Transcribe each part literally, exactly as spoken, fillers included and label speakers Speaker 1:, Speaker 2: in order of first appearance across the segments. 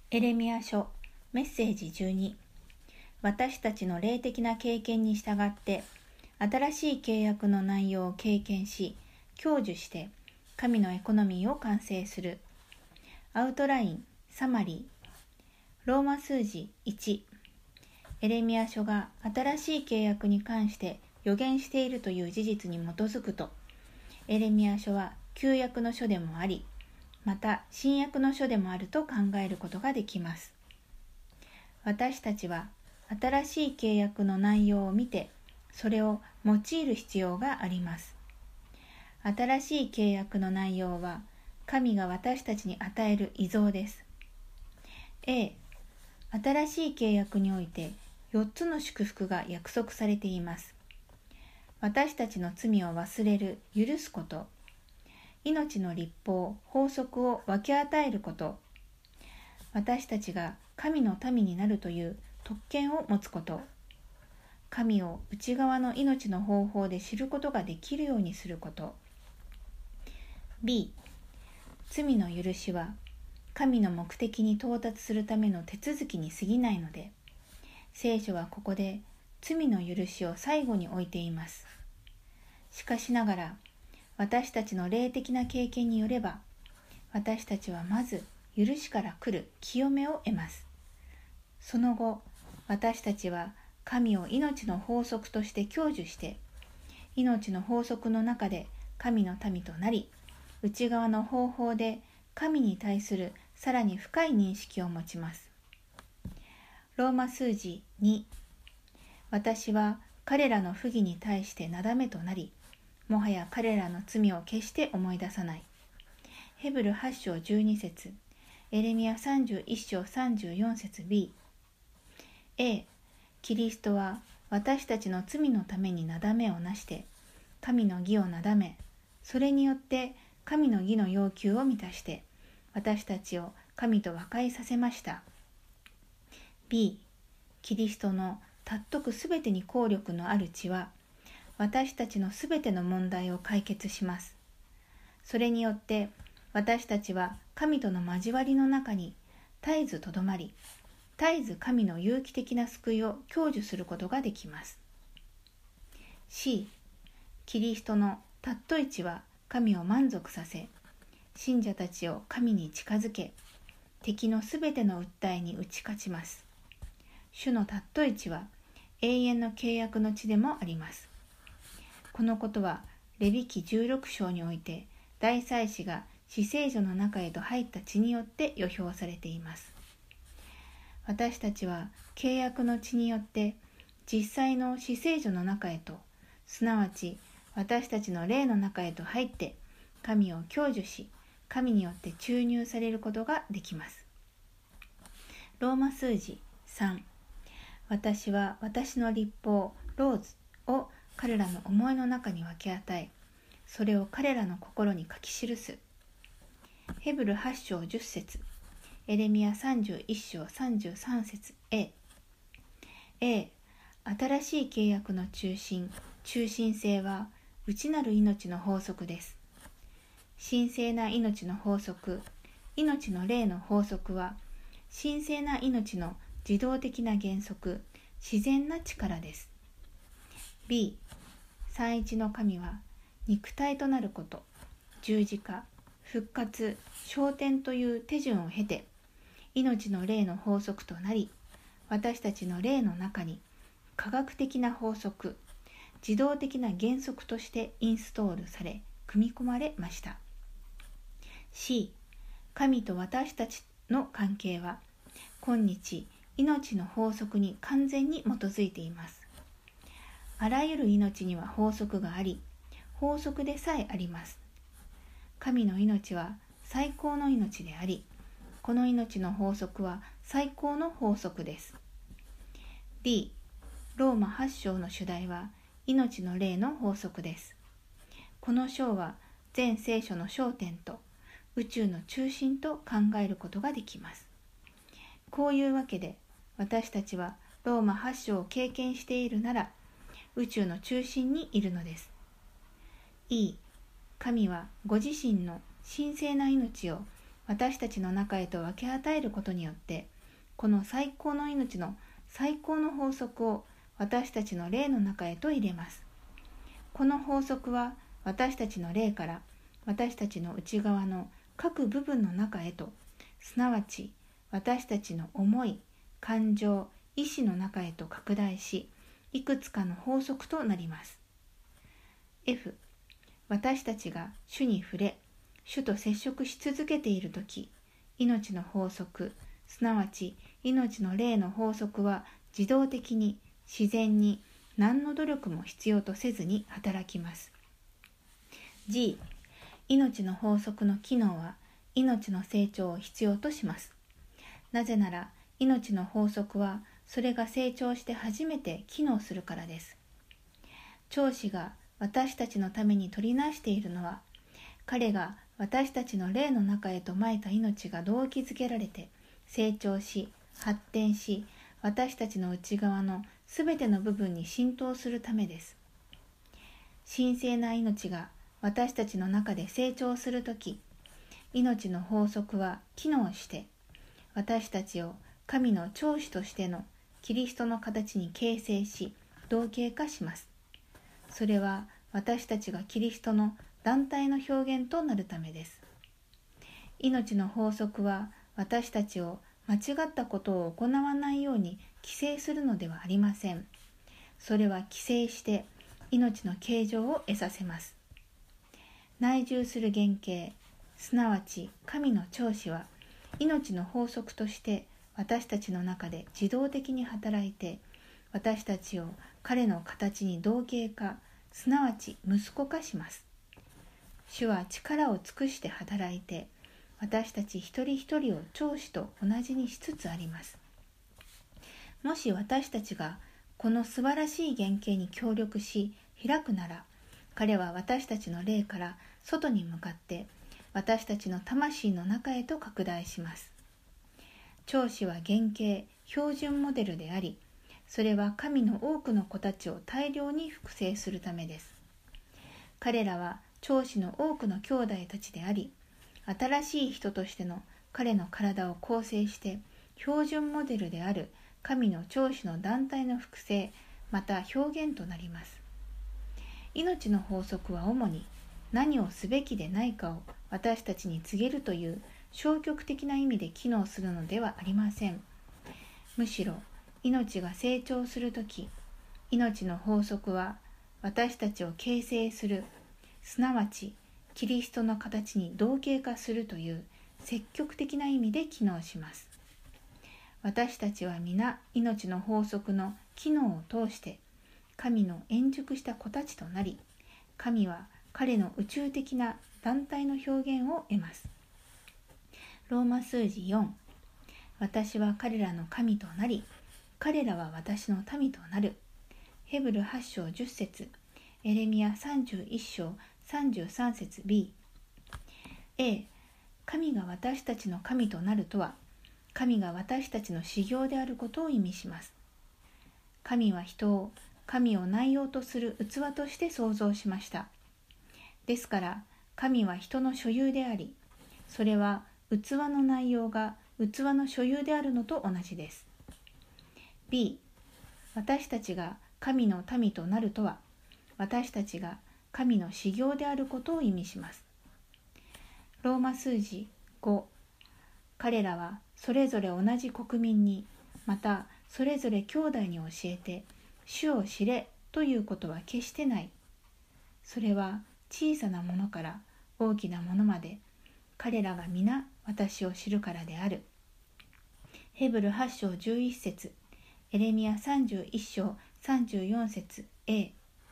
Speaker 1: エレミヤ書メッセージじゅうに。私たちの霊的な経験に従って新しい契約の内容を経験し享受して神のエコノミーを完成する。アウトラインサマリー。ローマ数字いち。エレミヤ書が新しい契約に関して予言しているという事実に基づくと、エレミヤ書は旧約の書でもあり、また新約の書でもあると考えることができます。私たちは新しい契約の内容を見て、それを用いる必要があります。新しい契約の内容は、神が私たちに与える遺贈です。A、新しい契約においてよっつの祝福が約束されています。私たちの罪を忘れる、許すこと、命の律法、法則を分け与えること、私たちが神の民になるという特権を持つこと、神を内側の命の方法で知ることができるようにすること。B、罪の許しは神の目的に到達するための手続きに過ぎないので、聖書はここで罪の許しを最後に置いています。しかしながら、私たちの霊的な経験によれば、私たちはまず許しから来る清めを得ます。その後、私たちは神を命の法則として享受して、命の法則の中で神の民となり、内側の方法で神に対するさらに深い認識を持ちます。ローマ数字に。私は彼らの不義に対してなだめとなり、もはや彼らの罪を決して思い出さない。ヘブルはち章じゅうに節、エレミヤさんじゅういち章さんじゅうよん節 B。A、キリストは私たちの罪のためになだめをなして、神の義をなだめ、それによって神の義の要求を満たして、私たちを神と和解させました。B、キリストの尊くすべてに効力のある血は、私たちのすべての問題を解決します。それによって私たちは神との交わりの中に絶えずとどまり、絶えず神の有機的な救いを享受することができます。C、キリストの尊い血は神を満足させ、信者たちを神に近づけ、敵のすべての訴えに打ち勝ちます。主の尊い血は永遠の契約の地でもあります。このことはレビ記じゅうろく章において大祭司が至聖所の中へと入った血によって予表されています。私たちは契約の血によって実際の至聖所の中へと、すなわち私たちの霊の中へと入って神を享受し、神によって注入されることができます。ローマ数字さん。私は私の律法ローズを彼らの思いの中に分け与え、それを彼らの心に書き記す。ヘブルはち章じゅっ節、エレミヤさんじゅういち章さんじゅうさん節 A。A、新しい契約の中心、中心性は内なる命の法則です。神聖な命の法則、命の霊の法則は、神聖な命の自動的な原則、自然な力です。B、三一の神は肉体となること、十字架、復活、昇天という手順を経て、命の霊の法則となり、私たちの霊の中に科学的な法則、自動的な原則としてインストールされ、組み込まれました。C、神と私たちの関係は、今日、命の法則に完全に基づいています。あらゆる命には法則があり、法則でさえあります。神の命は最高の命であり、この命の法則は最高の法則です。D、ローマはち章の主題は命の霊の法則です。この章は全聖書の焦点と宇宙の中心と考えることができます。こういうわけで、私たちはローマはち章を経験しているなら、宇宙の中心にいるのです。E、神はご自身の神聖な命を私たちの中へと分け与えることによって、この最高の命の最高の法則を私たちの霊の中へと入れます。この法則は私たちの霊から私たちの内側の各部分の中へと、すなわち私たちの思い、感情、意志の中へと拡大し、いくつかの法則となります。 F、 私たちが主に触れ、主と接触し続けているとき、命の法則、すなわち命の霊の法則は自動的に、自然に、何の努力も必要とせずに働きます。 G、 命の法則の機能は命の成長を必要とします。なぜなら命の法則はそれが成長して初めて機能するからです。長子が私たちのために取りなしているのは、彼が私たちの霊の中へとまいた命が動機づけられて成長し発展し、私たちの内側のすべての部分に浸透するためです。神聖な命が私たちの中で成長するとき、命の法則は機能して私たちを神の長子としてのキリストの形に形成し同型化します。それは私たちがキリストの団体の表現となるためです。命の法則は私たちを間違ったことを行わないように規制するのではありません。それは規制して命の形状を得させます。内住する原型、すなわち神の長子は命の法則として私たちの中で自動的に働いて、私たちを彼の形に同型化、すなわち息子化します。主は力を尽くして働いて、私たち一人一人を長子と同じにしつつあります。もし私たちがこの素晴らしい原型に協力し開くなら、彼は私たちの霊から外に向かって私たちの魂の中へと拡大します。長子は原型、標準モデルであり、それは神の多くの子たちを大量に複製するためです。彼らは長子の多くの兄弟たちであり、新しい人としての彼の体を構成して標準モデルである神の長子の団体の複製、また表現となります。命の法則は主に何をすべきでないかを私たちに告げるという消極的な意味で機能するのではありません。むしろ命が成長するとき、命の法則は私たちを形成する、すなわちキリストの形に同型化するという積極的な意味で機能します。私たちは皆命の法則の機能を通して神の円熟した子たちとなり、神は彼の宇宙的な団体の表現を得ます。ローマ数字よん、私は彼らの神となり、彼らは私の民となる。ヘブルはち章じゅっ節、エレミヤさんじゅういっ章さんじゅうさん節 B。 A、 神が私たちの神となるとは、神が私たちの修行であることを意味します。神は人を神を内容とする器として創造しました。ですから神は人の所有であり、それは器の内容が器の所有であるのと同じです。 B、 私たちが神の民となるとは、私たちが神の修行であることを意味します。ローマ数字ご、彼らはそれぞれ同じ国民に、またそれぞれ兄弟に教えて、主を知れということは決してない。それは小さなものから大きなものまで、彼らが皆私を知るからである。ヘブルはち章じゅういち節、エレミヤさんじゅういっ章さんじゅうよん節 A。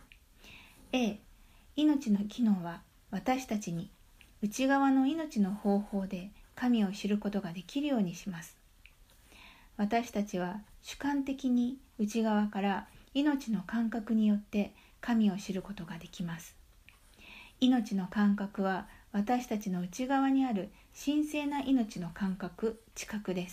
Speaker 1: A、 命の機能は私たちに内側の命の方法で神を知ることができるようにします。私たちは主観的に内側から命の感覚によって神を知ることができます。命の感覚は私たちの内側にある神聖な命の感覚、知覚です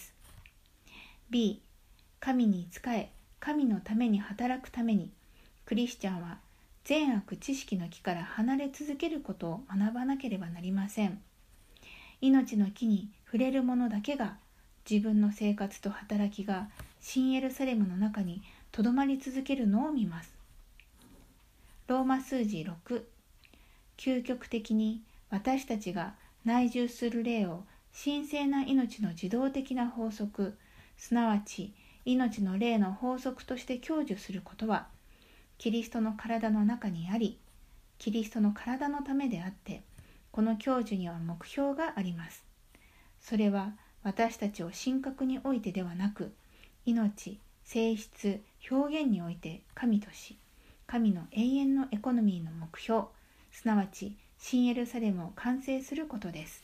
Speaker 1: 。B、 神に仕え、神のために働くために、クリスチャンは善悪知識の木から離れ続けることを学ばなければなりません。 命の木に触れる者だけが自分の生活と働きが新エルサレムの中にとどまり続けるのを見ます。ローマ数字ろく、究極的に私たちが内住する霊を神聖な命の自動的な法則、すなわち命の霊の法則として享受することは、キリストの体の中にあり、キリストの体のためであって、この享受には目標があります。それは私たちを神格においてではなく、命、性質、表現において神とし、神の永遠のエコノミーの目標、すなわち新エルサレムを完成することです。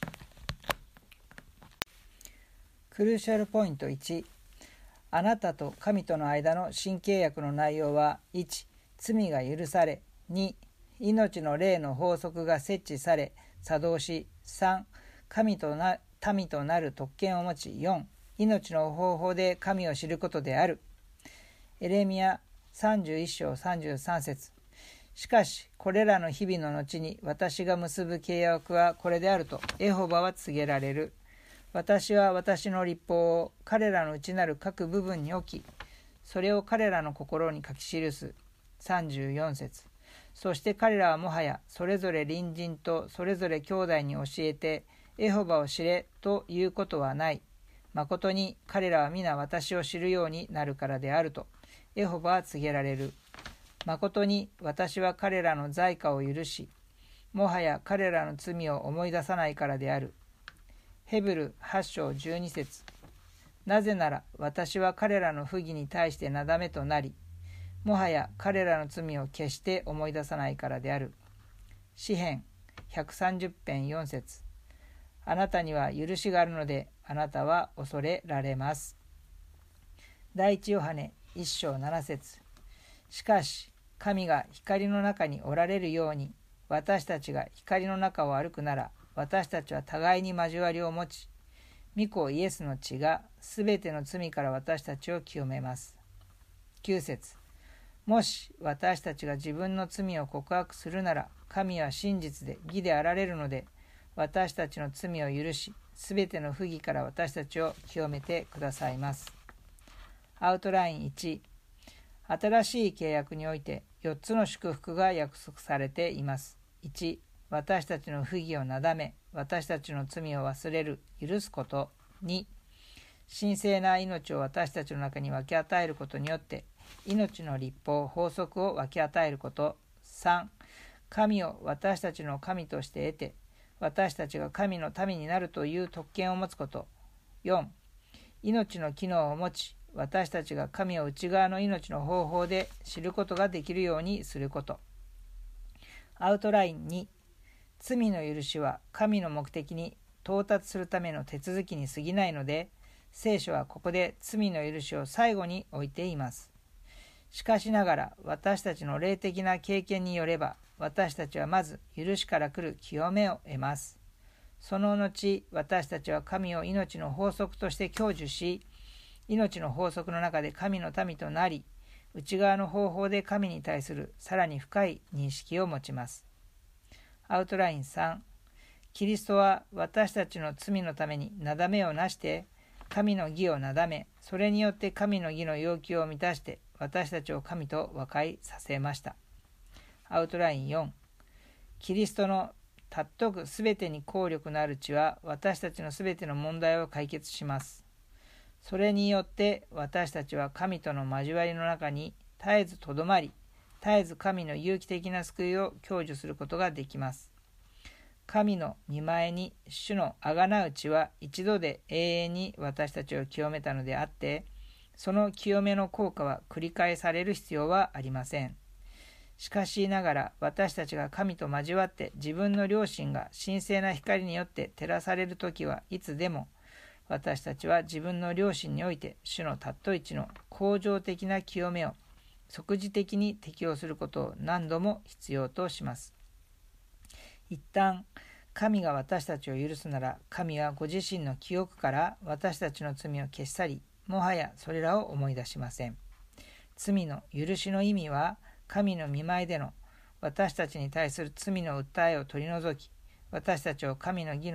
Speaker 2: クルーシャルポイントいち、あなたと神との間の新契約の内容は、いち、罪が許され、に、命の霊の法則が設置され作動し、さん、神とな民となる特権を持ち、よん、命の方法で神を知ることである。エレミヤさんじゅういっ章さんじゅうさん節。しかしこれらの日々の後に私が結ぶ契約はこれであるとエホバは告げられる。私は私の律法を彼らの内なる各部分に置き、それを彼らの心に書き記す。さんじゅうよん節。そして彼らはもはやそれぞれ隣人とそれぞれ兄弟に教えてエホバを知れということはない。まことに彼らは皆私を知るようになるからであるとエホバは告げられる。まことに私は彼らの罪過を許し、もはや彼らの罪を思い出さないからである。ヘブルはち章じゅうに節。なぜなら私は彼らの不義に対してなだめとなり、もはや彼らの罪を決して思い出さないからである。詩編ひゃくさんじゅう編よん節。あなたには許しがあるので、あなたは恐れられます。第一ヨハネいっ章なな節。しかし神が光の中におられるように、私たちが光の中を歩くなら、私たちは互いに交わりを持ち、御子イエスの血がすべての罪から私たちを清めます。きゅう節。もし私たちが自分の罪を告白するなら、神は真実で義であられるので、私たちの罪を許し、すべての不義から私たちを清めてくださいます。アウトラインいち、新しい契約においてよっつの祝福が約束されています。いち、私たちの不義をなだめ、私たちの罪を忘れる、許すこと。に、神聖な命を私たちの中に分け与えることによって、命の律法、法則を分け与えること。さん、神を私たちの神として得て、私たちが神の民になるという特権を持つこと。よん、命の機能を持ち、私たちが神を内側の命の方法で知ることができるようにすること。アウトラインに、罪の許しは神の目的に到達するための手続きに過ぎないので、聖書はここで罪の許しを最後に置いています。しかしながら私たちの霊的な経験によれば、私たちはまず許しから来る清めを得ます。その後、私たちは神を命の法則として享受し、命の法則の中で神の民となり、内側の方法で神に対するさらに深い認識を持ちます。アウトラインさん、キリストは私たちの罪のためになだめをなして神の義をなだめ、それによって神の義の要求を満たして私たちを神と和解させました。アウトラインよん、キリストの尊くすべてに効力のある血は私たちのすべての問題を解決します。それによって私たちは神との交わりの中に絶えずとどまり、絶えず神の有機的な救いを享受することができます。神の御前に主のあがなう血は一度で永遠に私たちを清めたのであって、その清めの効果は繰り返される必要はありません。しかしながら私たちが神と交わって自分の良心が神聖な光によって照らされるときはいつでも、私たちは自分の良心において主の尊い血の恒常的な清めを即時的に適用することを何度も必要とします。一旦神が私たちを許すなら、神はご自身の記憶から私たちの罪を消し去り、もはやそれらを思い出しません。罪の許しの意味は、神の御前での私たちに対する罪の訴えを取り除き、私たちを神の義の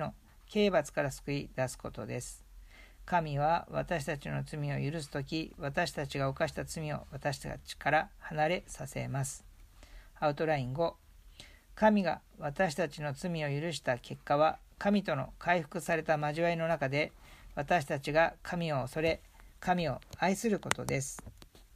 Speaker 2: 刑罰から救い出すことです。神は私たちの罪を許すとき、私たちが犯した罪を私たちから離れさせます。アウトラインご、神が私たちの罪を許した結果は、神との回復された交わりの中で、私たちが神を恐れ、神を愛することです。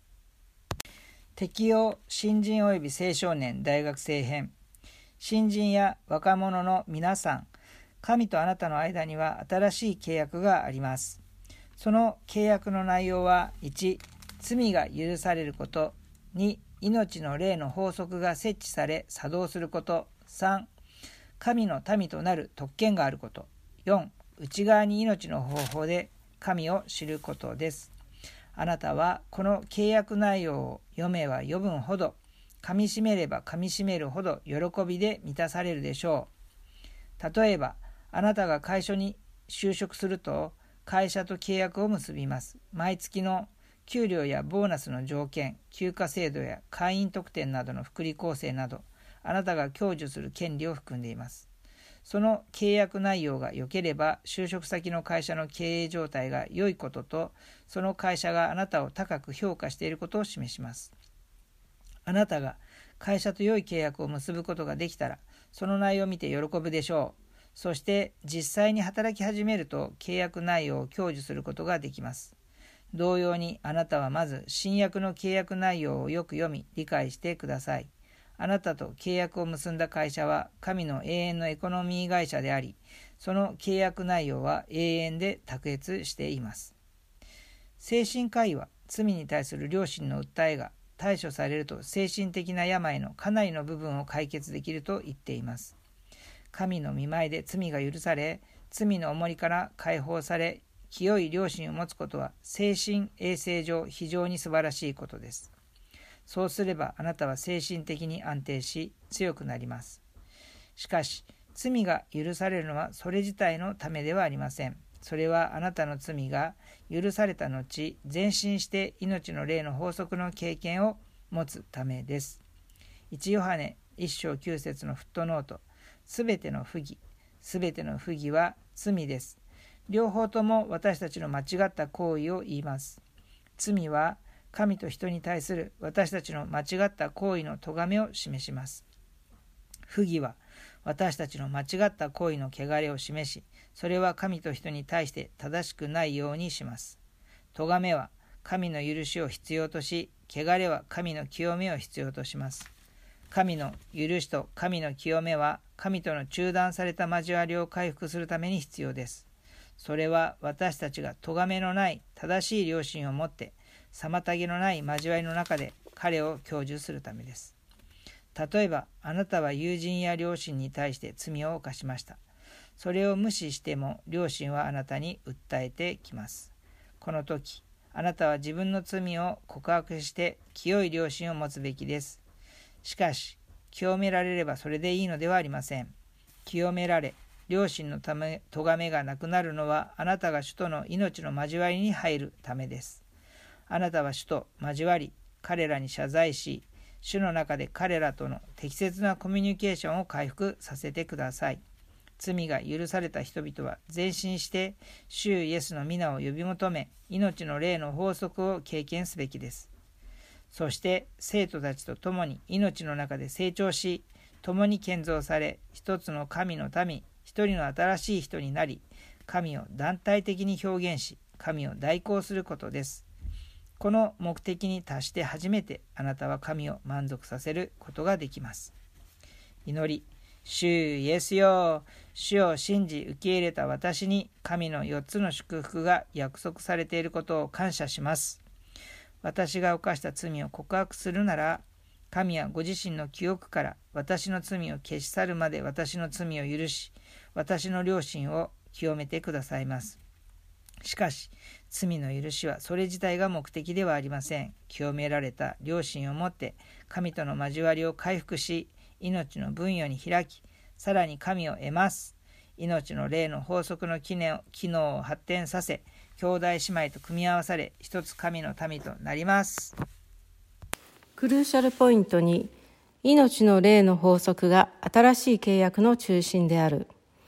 Speaker 2: 適用新人及び青少年大学生編。新人や若者の皆さん、神とあなたの間には新しい契約があります。その契約の内容は、いち、罪が許されること、に、命の霊の法則が設置され作動すること、さん、神の民となる特権があること、よん、内側に命の方法で神を知ることです。あなたはこの契約内容を読めば読むほど、噛みしめれば噛みしめるほど喜びで満たされるでしょう。例えば、あなたが会社に就職すると、会社と契約を結びます。毎月の給料やボーナスの条件、休暇制度や会員特典などの福利厚生など、あなたが享受する権利を含んでいます。その契約内容が良ければ、就職先の会社の経営状態が良いことと、その会社があなたを高く評価していることを示します。あなたが会社と良い契約を結ぶことができたら、その内容を見て喜ぶでしょう。そして実際に働き始めると、契約内容を享受することができます。同様に、あなたはまず新約の契約内容をよく読み理解してください。あなたと契約を結んだ会社は神の永遠のエコノミー会社であり、その契約内容は永遠で卓越しています。精神科医は、罪に対する良心の訴えが対処されると、精神的な病のかなりの部分を解決できると言っています。神の御前で罪が許され、罪の重りから解放され、清い良心を持つことは精神衛生上非常に素晴らしいことです。そうすれば、あなたは精神的に安定し強くなります。しかし、罪が許されるのはそれ自体のためではありません。それはあなたの罪が許された後、前進して命の霊の法則の経験を持つためです。いちヨハネいっ章きゅう節のフットノート、すべての不義、すべての不義は罪です。両方とも私たちの間違った行為を言います。罪は神と人に対する私たちの間違った行為の咎めを示します。不義は私たちの間違った行為の汚れを示し、それは神と人に対して正しくないようにします。咎めは神の許しを必要とし、汚れは神の清めを必要とします。神の許しと神の清めは、神との中断された交わりを回復するために必要です。それは私たちが咎めのない正しい良心を持って、妨げのない交わりの中で彼を享受するためです。例えば、あなたは友人や両親に対して罪を犯しました。それを無視しても両親はあなたに訴えてきます。この時、あなたは自分の罪を告白して清い良心を持つべきです。しかし、清められればそれでいいのではありません。清められ、良心のため咎めがなくなるのは、あなたが主との命の交わりに入るためです。あなたは主と交わり、彼らに謝罪し、主の中で彼らとの適切なコミュニケーションを回復させてください。罪が許された人々は前進して主イエスの皆を呼び求め、命の霊の法則を経験すべきです。そして生徒たちと共に命の中で成長し、共に建造され、一つの神の民、一人の新しい人になり、神を団体的に表現し、神を代行することです。この目的に達して初めて、あなたは神を満足させることができます。祈り。主イエスよ、主を信じ受け入れた私に神のよっつの祝福が約束されていることを感謝します。私が犯した罪を告白するなら、神はご自身の記憶から私の罪を消し去るまで私の罪を許し、私の良心を清めてくださいます。しかし、罪の許しはそれ自体が目的ではありません。清められた良心をもって神との交わりを回復し、命の分与に開き、さらに神を得ます。命の霊の法則の機能を発展させ、兄弟姉妹と組み合わされ、一つ神の民となります。
Speaker 3: クルーシャルポイントに、命の霊の法則が新しい契約の中心である。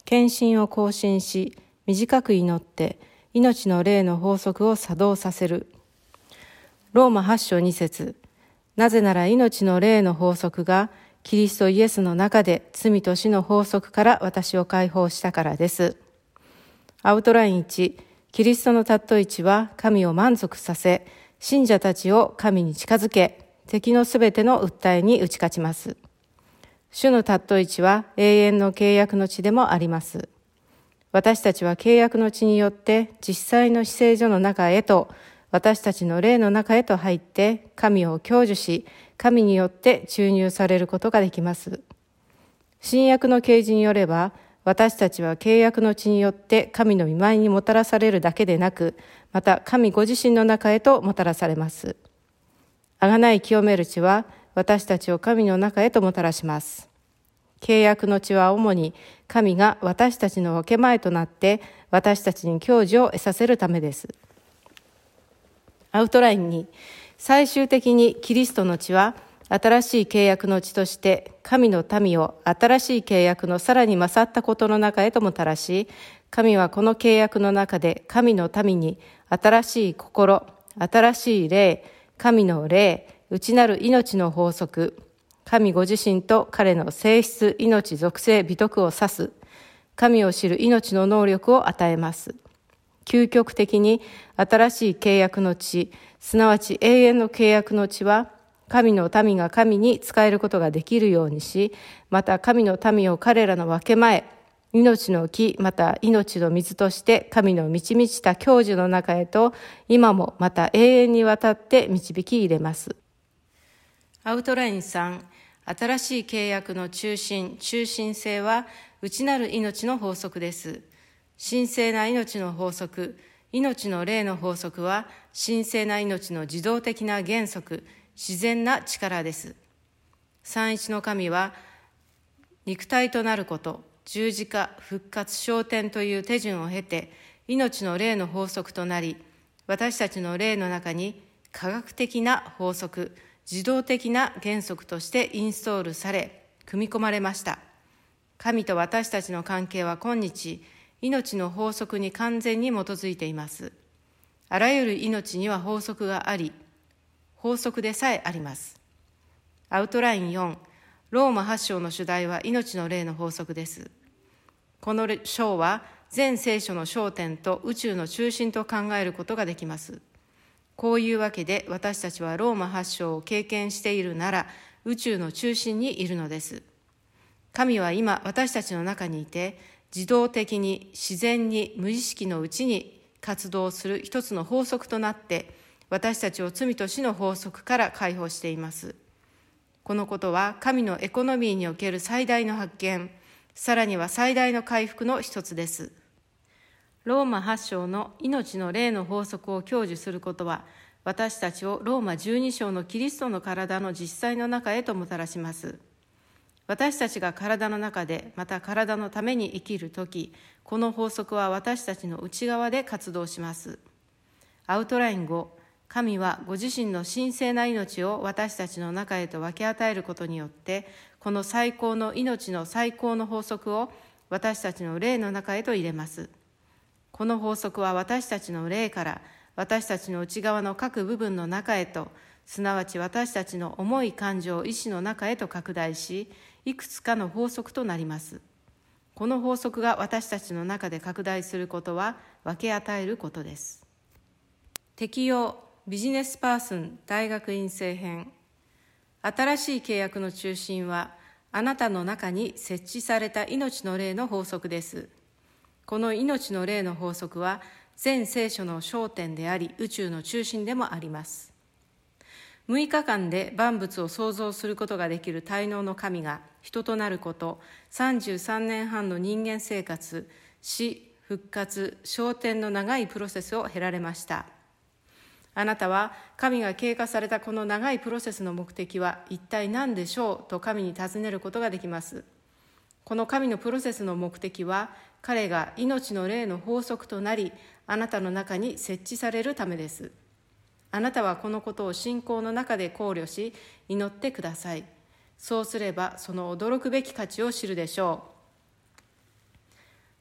Speaker 3: 献身を更新し、短く祈って、命の霊の法則を作動させる。ローマはち章に節。なぜなら命の霊の法則が、キリストイエスの中で罪と死の法則から私を解放したからです。アウトラインいち、キリストの尊い血は神を満足させ、信者たちを神に近づけ、敵のすべての訴えに打ち勝ちます。主の尊い血は永遠の契約の血でもあります。私たちは契約の血によって実際の至聖所の中へと、私たちの霊の中へと入って神を享受し、神によって注入されることができます。新約の啓示によれば、私たちは契約の血によって神の御前にもたらされるだけでなく、また神ご自身の中へともたらされます。贖い清める血は私たちを神の中へともたらします。契約の血は主に神が私たちの分け前となって私たちに享受を得させるためです。アウトラインに、最終的にキリストの血は新しい契約の血として神の民を新しい契約のさらに勝ったことの中へともたらし、神はこの契約の中で神の民に新しい心、新しい霊、神の霊、内なる命の法則、神ご自身と彼の性質、命、属性、美徳を指す、神を知る命の能力を与えます。究極的に新しい契約の血、すなわち永遠の契約の血は、神の民が神に仕えることができるようにし、また神の民を彼らの分け前、命の木、また命の水として神の満ち満ちた享受の中へと、今もまた永遠にわたって導き入れます。アウトラインさん、新しい契約の中心、中心性は内なる命の法則です。神聖な命の法則、命の霊の法則は、神聖な命の自動的な原則、自然な力です。三一の神は、肉体となること、十字架、復活、昇天という手順を経て、命の霊の法則となり、私たちの霊の中に科学的な法則、自動的な原則としてインストールされ、組み込まれました。神と私たちの関係は今日、命の法則に完全に基づいています。あらゆる命には法則があり、法則でさえあります。アウトラインよん、ローマはち章の主題は命の霊の法則です。この章は全聖書の焦点と宇宙の中心と考えることができます。こういうわけで私たちはローマはち章を経験しているなら宇宙の中心にいるのです。神は今私たちの中にいて自動的に自然に無意識のうちに活動する一つの法則となって私たちを罪と死の法則から解放しています。このことは神のエコノミーにおける最大の発見、さらには最大の回復の一つです。ローマはち章の命の霊の法則を享受することは、私たちをローマじゅうに章のキリストの体の実際の中へともたらします。私たちが体の中で、また体のために生きるとき、この法則は私たちの内側で活動します。アウトラインご、神はご自身の神聖な命を私たちの中へと分け与えることによって、この最高の命の最高の法則を私たちの霊の中へと入れます。この法則は私たちの霊から私たちの内側の各部分の中へと、すなわち私たちの思い感情意志の中へと拡大し、いくつかの法則となります。この法則が私たちの中で拡大することは分け与えることです。適用ビジネスパーソン大学院生編。新しい契約の中心はあなたの中に設置された命の霊の法則です。この命の霊の法則は全聖書の焦点であり宇宙の中心でもあります。むいかかんで万物を創造することができる大能の神が人となること、さんじゅうさんねんはんの人間生活、死、復活、昇天の長いプロセスを経られました。あなたは神が経過されたこの長いプロセスの目的は一体何でしょうと神に尋ねることができます。この神のプロセスの目的は彼が命の霊の法則となりあなたの中に設置されるためです。あなたはこのことを信仰の中で考慮し祈ってください。そうすればその驚くべき価値を知るでしょう。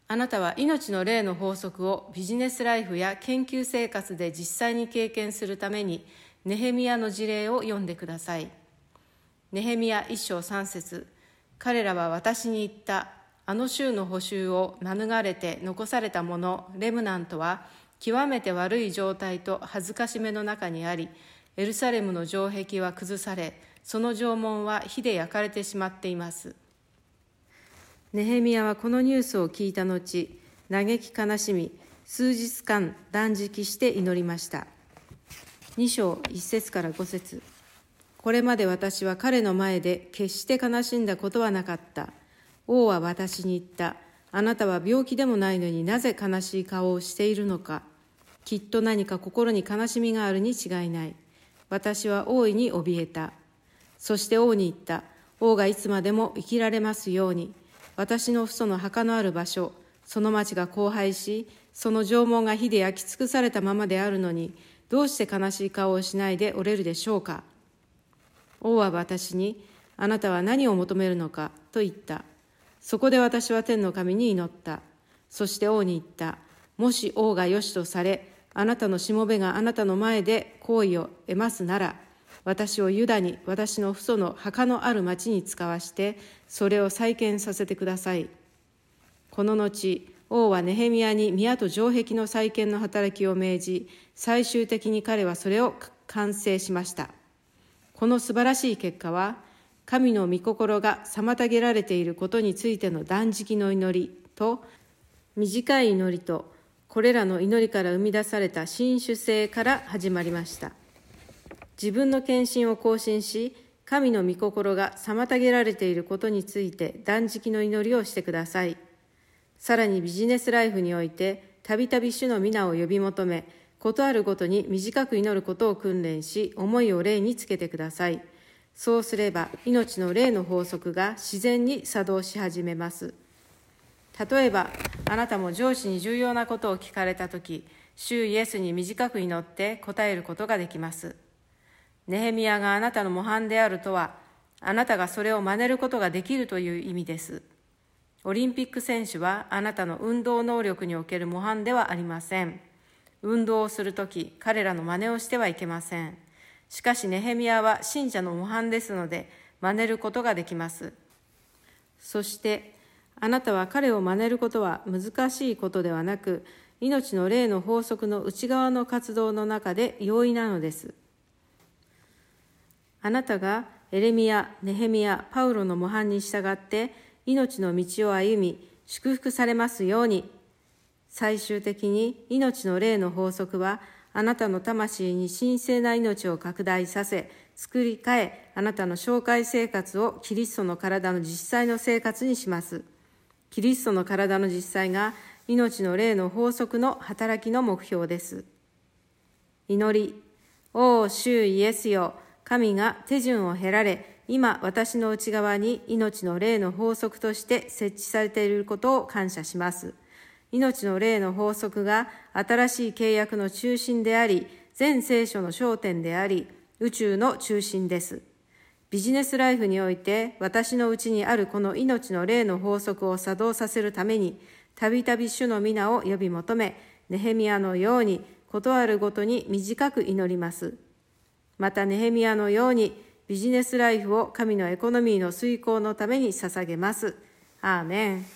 Speaker 3: あなたは命の霊の法則をビジネスライフや研究生活で実際に経験するために、ネヘミヤの事例を読んでください。ネヘミヤ一章三節、彼らは私に言った。あの州の捕囚を免れて残された者、レムナントは、極めて悪い状態と恥ずかしめの中にあり、エルサレムの城壁は崩され、その城門は火で焼かれてしまっています。ネヘミヤはこのニュースを聞いた後、嘆き悲しみ、数日間断食して祈りました。に章いち節からご節、これまで私は彼の前で決して悲しんだことはなかった。王は私に言った。あなたは病気でもないのになぜ悲しい顔をしているのか。きっと何か心に悲しみがあるに違いない。私は大いに怯えた。そして王に言った。王がいつまでも生きられますように。私の父祖の墓のある場所、その町が荒廃し、その城門が火で焼き尽くされたままであるのに、どうして悲しい顔をしないでおれるでしょうか。王は私に、あなたは何を求めるのかと言った。そこで私は天の神に祈った。そして王に言った。もし王がよしとされ、あなたのしもべがあなたの前で好意を得ますなら、私をユダに私の父祖の墓のある町に使わして、それを再建させてください。この後、王はネヘミヤに宮と城壁の再建の働きを命じ、最終的に彼はそれを完成しました。この素晴らしい結果は、神の御心が妨げられていることについての断食の祈りと、短い祈りと、これらの祈りから生み出された新種性から始まりました。自分の献身を更新し、神の御心が妨げられていることについて断食の祈りをしてください。さらにビジネスライフにおいて、たびたび主の皆を呼び求め、ことあるごとに短く祈ることを訓練し、思いを霊につけてください。そうすれば、命の霊の法則が自然に作動し始めます。例えば、あなたも上司に重要なことを聞かれたとき、主イエスに短く祈って答えることができます。ネヘミヤがあなたの模範であるとは、あなたがそれを真似ることができるという意味です。オリンピック選手はあなたの運動能力における模範ではありません。運動をするとき、彼らの真似をしてはいけません。しかしネヘミヤは信者の模範ですので、真似ることができます。そして、あなたは彼を真似ることは難しいことではなく、命の霊の法則の内側の活動の中で容易なのです。あなたがエレミヤ、ネヘミヤ、パウロの模範に従って、命の道を歩み、祝福されますように。最終的に命の霊の法則は、あなたの魂に神聖な命を拡大させ、作り変え、あなたの紹介生活をキリストの体の実際の生活にします。キリストの体の実際が命の霊の法則の働きの目標です。祈り、おー主イエスよ、神が手順を経られ、今私の内側に命の霊の法則として設置されていることを感謝します。命の霊の法則が新しい契約の中心であり、全聖書の焦点であり、宇宙の中心です。ビジネスライフにおいて私のうちにあるこの命の霊の法則を作動させるために、たびたび主の皆を呼び求め、ネヘミヤのようにことあるごとに短く祈ります。またネヘミヤのようにビジネスライフを神のエコノミーの遂行のために捧げます。アーメン。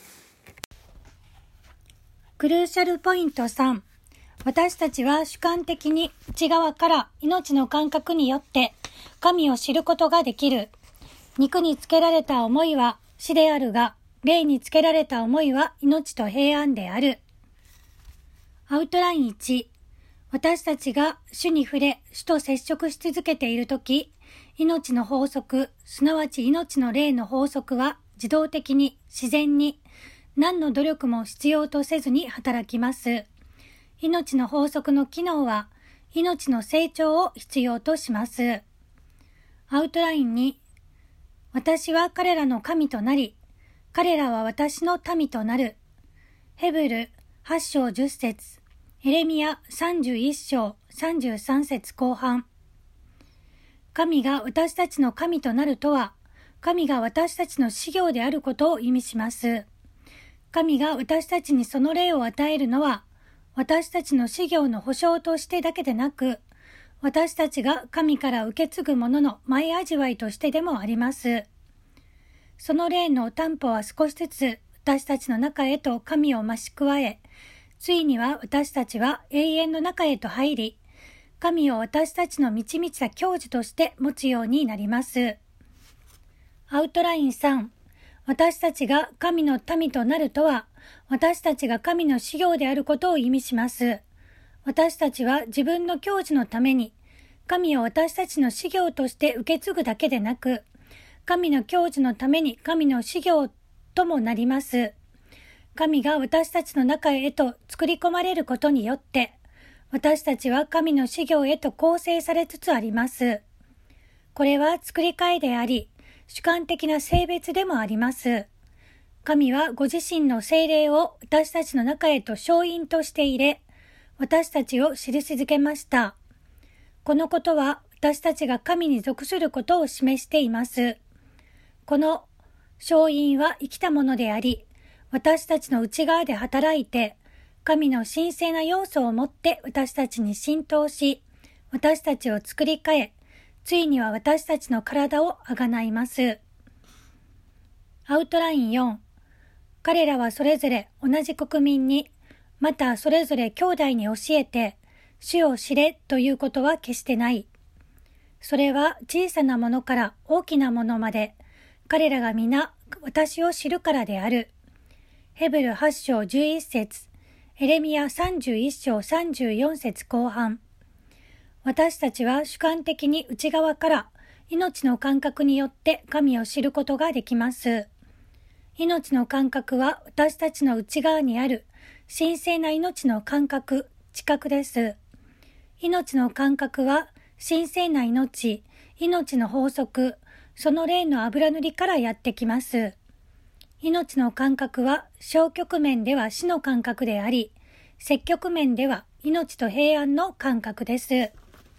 Speaker 4: クルーシャルポイントさん、私たちは主観的に内側から命の感覚によって神を知ることができる。肉につけられた思いは死であるが、霊につけられた思いは命と平安である。アウトラインいち、私たちが主に触れ、主と接触し続けているとき、命の法則、すなわち命の霊の法則は自動的に自然に何の努力も必要とせずに働きます。命の法則の機能は命の成長を必要とします。アウトラインに、私は彼らの神となり、彼らは私の民となる。ヘブルはち章じゅっ節、エレミヤさんじゅういっ章さんじゅうさん節後半。神が私たちの神となるとは、神が私たちの事業であることを意味します。 神が私たちにその霊を与えるのは、私たちの事業の保証としてだけでなく、私たちが神から受け継ぐものの前味わいとしてでもあります。その霊の担保は少しずつ私たちの中へと神を増し加え、ついには私たちは永遠の中へと入り、神を私たちの満ち満ちた教授として持つようになります。アウトラインさん、私たちが神の民となるとは、私たちが神の事業であることを意味します。私たちは自分の教授のために、神を私たちの事業として受け継ぐだけでなく、神の教授のために神の事業ともなります。神が私たちの中へと作り込まれることによって、私たちは神の事業へと構成されつつあります。これは作り替えであり、主観的な性別でもあります。神はご自身の聖霊を私たちの中へと勝因として入れ、私たちを印づけました。このことは私たちが神に属することを示しています。この勝因は生きたものであり、私たちの内側で働いて、神の神聖な要素を持って私たちに浸透し、私たちを作り変え、ついには私たちの体をあがないます。アウトラインよん、彼らはそれぞれ同じ国民に、またそれぞれ兄弟に教えて、主を知れということは決してない。それは小さなものから大きなものまで、彼らが皆私を知るからである。ヘブルはち章じゅういち節、エレミヤさんじゅういち章さんじゅうよん節後半。私たちは主観的に内側から命の感覚によって神を知ることができます。命の感覚は私たちの内側にある神聖な命の感覚、知覚です。命の感覚は神聖な命、命の法則、その霊の油塗りからやってきます。命の感覚は消極面では死の感覚であり、積極面では命と平安の感覚です。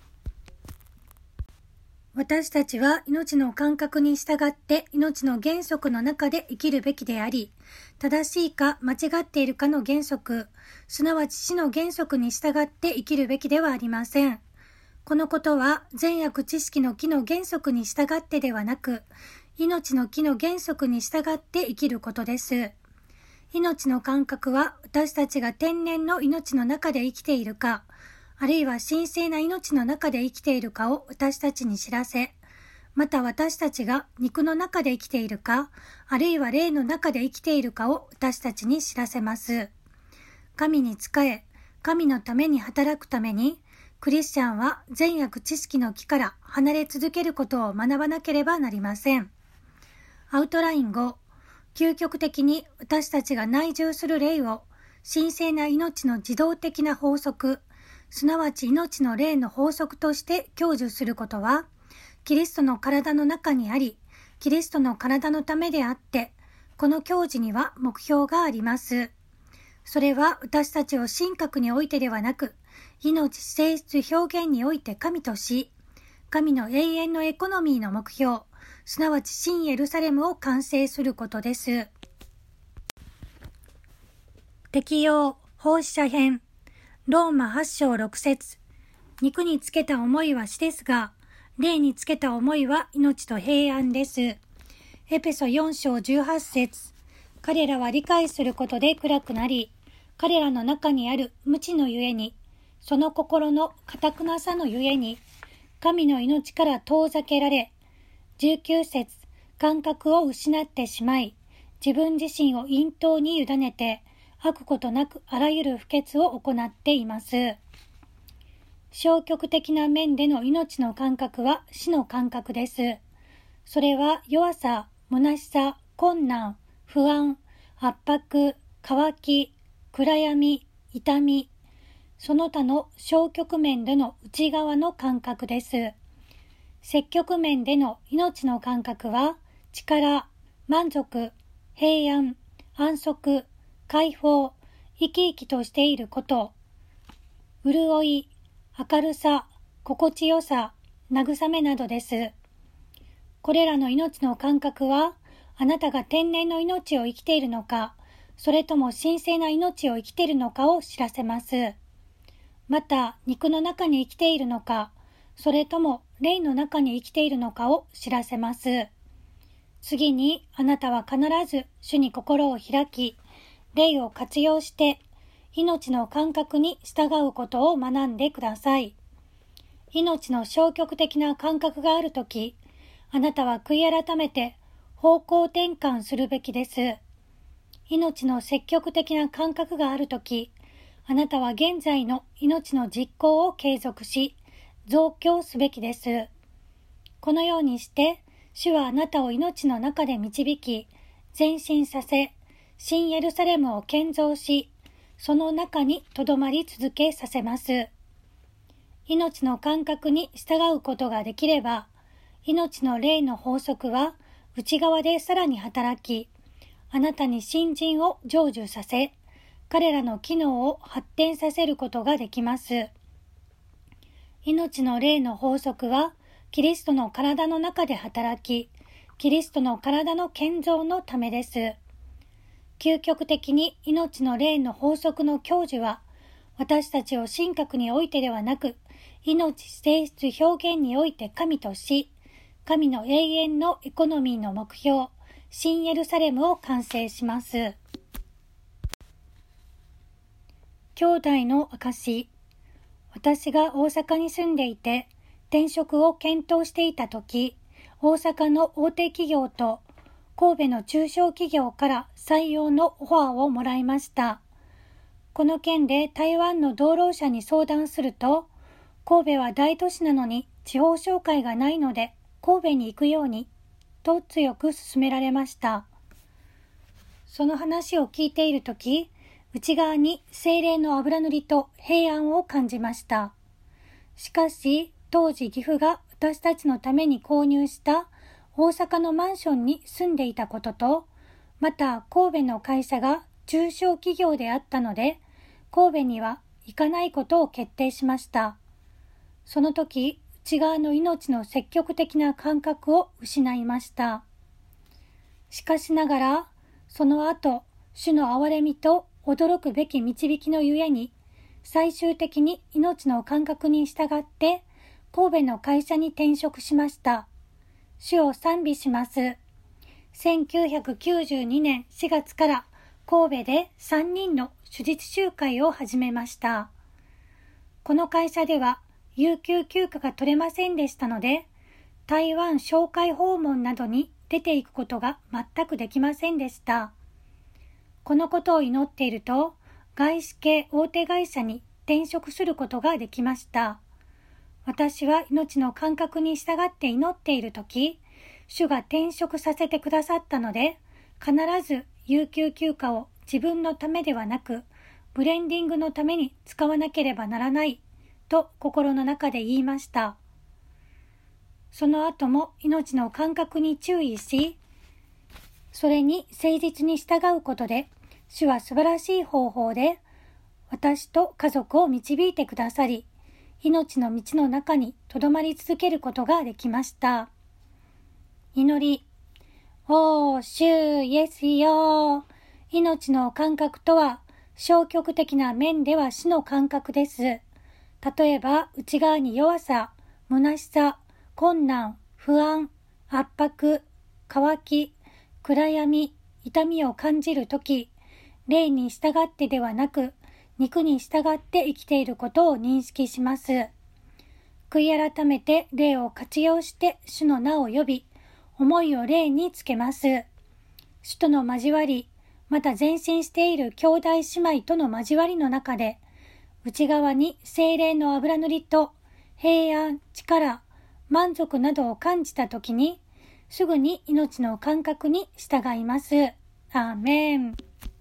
Speaker 4: 私たちは命の感覚に従って命の原則の中で生きるべきであり、正しいか間違っているかの原則、すなわち死の原則に従って生きるべきではありません。このことは善悪知識の木の原則に従ってではなく、命の木の原則に従って生きることです。命の感覚は私たちが天然の命の中で生きているか、あるいは神聖な命の中で生きているかを私たちに知らせ、また私たちが肉の中で生きているか、あるいは霊の中で生きているかを私たちに知らせます。神に仕え、神のために働くために、クリスチャンは善悪知識の木から離れ続けることを学ばなければなりません。アウトラインご、究極的に私たちが内住する霊を神聖な命の自動的な法則、すなわち命の霊の法則として享受することは、キリストの体の中にあり、キリストの体のためであって、この享受には目標があります。それは私たちを神格においてではなく、命、性質、表現において神とし、神の永遠のエコノミーの目標、すなわち新エルサレムを完成することです。適用、奉仕者編。ローマはち章ろく節、肉につけた思いは死ですが、霊につけた思いは命と平安です。エペソよん章じゅうはち節、彼らは理解することで暗くなり、彼らの中にある無知のゆえに、その心の堅くなさのゆえに、神の命から遠ざけられ、じゅうきゅう節、感覚を失ってしまい、自分自身を陰頭に委ねて、吐くことなくあらゆる不潔を行っています。消極的な面での命の感覚は死の感覚です。それは弱さ、虚しさ、困難、不安、圧迫、渇き、暗闇、痛み、その他の消極面での内側の感覚です。積極面での命の感覚は力、満足、平安、安息、解放、生き生きとしていること、潤い、明るさ、心地よさ、慰めなどです。これらの命の感覚は、あなたが天然の命を生きているのか、 それとも神聖な命を生きているのかを知らせます。また、肉の中に生きているのか、それとも霊の中に生きているのかを知らせます。次に、あなたは必ず主に心を開き、霊を活用して命の感覚に従うことを学んでください。命の消極的な感覚があるとき、あなたは悔い改めて方向転換するべきです。命の積極的な感覚があるとき、あなたは現在の命の実行を継続し、増強すべきです。このようにして、主はあなたを命の中で導き、前進させ、新エルサレムを建造し、その中にとどまり続けさせます。命の感覚に従うことができれば、命の霊の法則は内側でさらに働き、あなたに信心を成就させ、彼らの機能を発展させることができます。命の霊の法則は、キリストの体の中で働き、キリストの体の建造のためです。究極的に命の霊の法則の享受は、私たちを神格においてではなく、命性質表現において神とし、神の永遠のエコノミーの目標、新エルサレムを完成します。兄弟の証。私が大阪に住んでいて、転職を検討していたとき、大阪の大手企業と神戸の中小企業から採用のオファーをもらいました。この件で台湾の同労者に相談すると、神戸は大都市なのに地方紹介がないので神戸に行くように、と強く勧められました。その話を聞いているとき、内側に聖霊の油塗りと平安を感じました。しかし、当時岐阜が私たちのために購入した大阪のマンションに住んでいたことと、また神戸の会社が中小企業であったので、神戸には行かないことを決定しました。その時、内側の命の積極的な感覚を失いました。しかしながら、その後、主の憐れみと驚くべき導きのゆえに、最終的に命の感覚に従って、神戸の会社に転職しました。主を賛美します。せんきゅうひゃくきゅうじゅうにねんしがつから神戸でさんにんの手術集会を始めました。この会社では有給休暇が取れませんでしたので、台湾紹介訪問などに出ていくことが全くできませんでした。このことを祈っていると、外資系大手会社に転職することができました。私は命の感覚に従って祈っているとき、主が転職させてくださったので、必ず有給休暇を自分のためではなく、ブレンディングのために使わなければならない、と心の中で言いました。その後も命の感覚に注意し、それに誠実に従うことで、主は素晴らしい方法で、私と家族を導いてくださり、命の道の中にとどまり続けることができました。祈り。おー、主イエスよ。命の感覚とは、消極的な面では死の感覚です。例えば、内側に弱さ、虚しさ、困難、不安、圧迫、渇き、暗闇、痛みを感じるとき、霊に従ってではなく、肉に従って生きていることを認識します。悔い改めて霊を活用して主の名を呼び、思いを霊につけます。主との交わり、また前進している兄弟姉妹との交わりの中で、内側に聖霊の油塗りと平安、力、満足などを感じたときに、すぐに命の感覚に従います。アーメン。